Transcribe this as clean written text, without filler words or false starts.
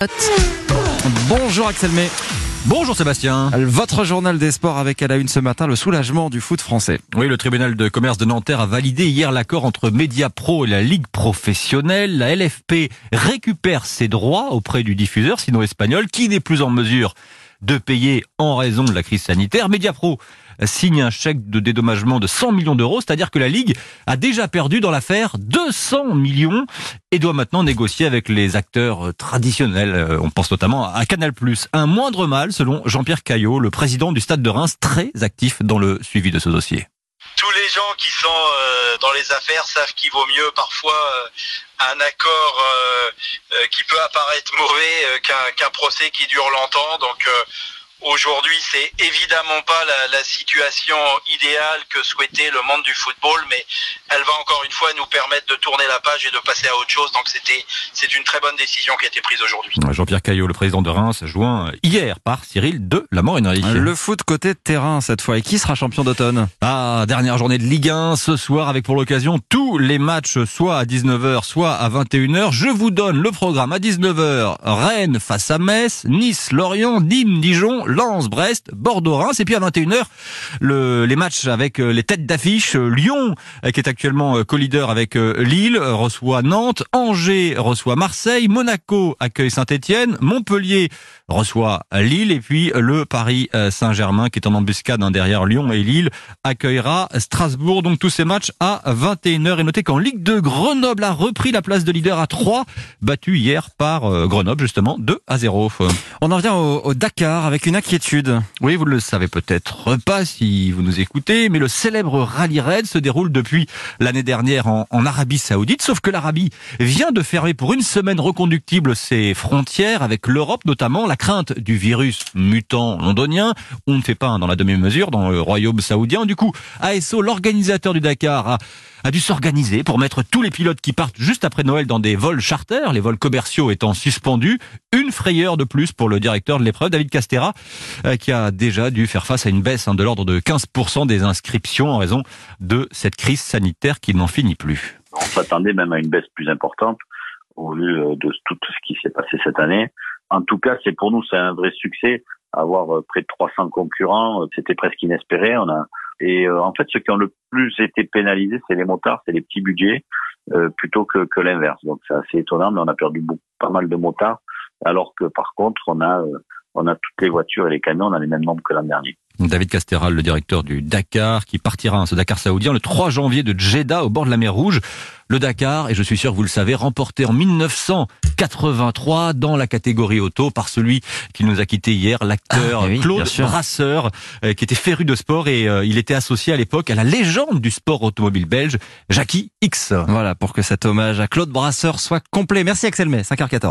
Bonjour Axel May. Bonjour Sébastien. Votre journal des sports avec à la une ce matin le soulagement du foot français. Oui, le tribunal de commerce de Nanterre a validé hier l'accord entre Mediapro et la Ligue professionnelle. La LFP récupère ses droits auprès du diffuseur sino-espagnol qui n'est plus en mesure de payer en raison de la crise sanitaire. Mediapro signe un chèque de dédommagement de 100 millions d'euros, c'est-à-dire que la Ligue a déjà perdu dans l'affaire 200 millions et doit maintenant négocier avec les acteurs traditionnels. On pense notamment à Canal+. Un moindre mal, selon Jean-Pierre Caillot, le président du Stade de Reims, très actif dans le suivi de ce dossier. Tous les gens qui sont dans les affaires savent qu'il vaut mieux parfois un accord qui peut apparaître mauvais qu'un procès qui dure longtemps. Donc aujourd'hui, c'est évidemment pas la situation idéale que souhaitait le monde du football, mais elle va encore une fois nous permettre de tourner la page et de passer à autre chose. Donc c'est une très bonne décision qui a été prise aujourd'hui. Jean-Pierre Caillot, le président de Reims, joint hier par Cyril de la Morinerie. Le foot côté terrain cette fois. Et qui sera champion d'automne ? Dernière journée de Ligue 1 ce soir avec pour l'occasion tous les matchs soit à 19h, soit à 21h. Je vous donne le programme à 19h. Rennes face à Metz, Nice, Lorient, Nîmes, Dijon, Lens, Brest, Bordeaux, Reims. Et puis à 21h, les matchs avec les têtes d'affiche. Lyon, qui est actuellement co-leader avec Lille, reçoit Nantes. Angers reçoit Marseille. Monaco accueille Saint-Etienne. Montpellier reçoit Lille. Et puis le Paris Saint-Germain, qui est en embuscade derrière Lyon et Lille, accueillera Strasbourg. Donc tous ces matchs à 21h. Et notez qu'en Ligue 2, Grenoble a repris la place de leader à 3, battu hier par Grenoble justement 2-0. On en revient au Dakar avec une inquiétude. Oui, vous ne le savez peut-être pas si vous nous écoutez, mais le célèbre Rallye Raid se déroule depuis l'année dernière en Arabie Saoudite, sauf que l'Arabie vient de fermer pour une semaine reconductible ses frontières avec l'Europe, notamment la crainte du virus mutant londonien. On ne fait pas dans la demi-mesure dans le royaume saoudien. Du coup, ASO, l'organisateur du Dakar, a dû s'organiser pour mettre tous les pilotes qui partent juste après Noël dans des vols charters, les vols commerciaux étant suspendus. Une frayeur de plus pour le directeur de l'épreuve, David Castera, qui a déjà dû faire face à une baisse de l'ordre de 15% des inscriptions en raison de cette crise sanitaire qui n'en finit plus. On s'attendait même à une baisse plus importante au vu de tout ce qui s'est passé cette année. En tout cas, pour nous, c'est un vrai succès. Avoir près de 300 concurrents, c'était presque inespéré. En fait, ceux qui ont le plus été pénalisés, c'est les motards, c'est les petits budgets, plutôt que l'inverse. Donc c'est assez étonnant, mais on a perdu pas mal de motards, alors que par contre, on a toutes les voitures et les camions, on a les mêmes nombres que l'an dernier. David Casteral, le directeur du Dakar, qui partira ce Dakar saoudien le 3 janvier de Jeddah au bord de la mer Rouge. Le Dakar, et je suis sûr que vous le savez, remporté en 1983 dans la catégorie auto par celui qui nous a quitté hier, l'acteur Claude Brasseur, qui était féru de sport et il était associé à l'époque à la légende du sport automobile belge, Jackie X. Voilà, pour que cet hommage à Claude Brasseur soit complet. Merci Axel May, 5h14.